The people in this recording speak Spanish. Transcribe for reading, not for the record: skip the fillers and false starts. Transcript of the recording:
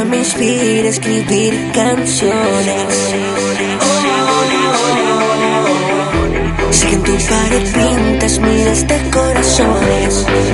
nada me inspira a escribir canciones. Sé que en tu pared pintas miles de corazones.